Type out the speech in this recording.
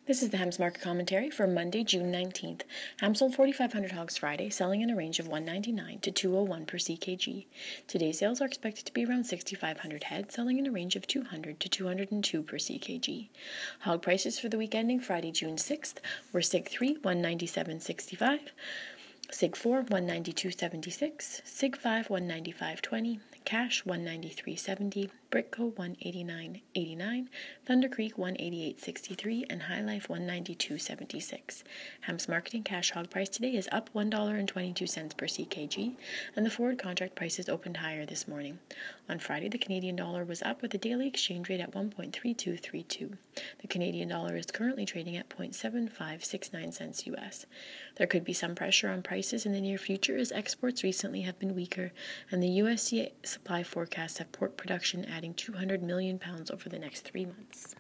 This is the Hems Market Commentary for Monday, June 19th. Hems sold 4,500 hogs Friday, selling in a range of $199 to $201 per ckg. Today's sales are expected to be around 6,500 head, selling in a range of $200 to $202 per ckg. Hog prices for the week ending Friday, June 6th were Sig 3, $197.65, Sig 4, $192.76, Sig 5, $195.20, Cash, $193.70, Britco, $189.89, Thunder Creek, $188.63, and High Life, $192.76. Hems marketing cash hog price today is up $1.22 per ckg, and the forward contract prices opened higher this morning. On Friday, the Canadian dollar was up with a daily exchange rate at 1.3232. The Canadian dollar is currently trading at 0.7569 cents US. There could be some pressure on prices in the near future as exports recently have been weaker, and the USDA supply forecasts have pork production adding 200 million pounds over the next 3 months.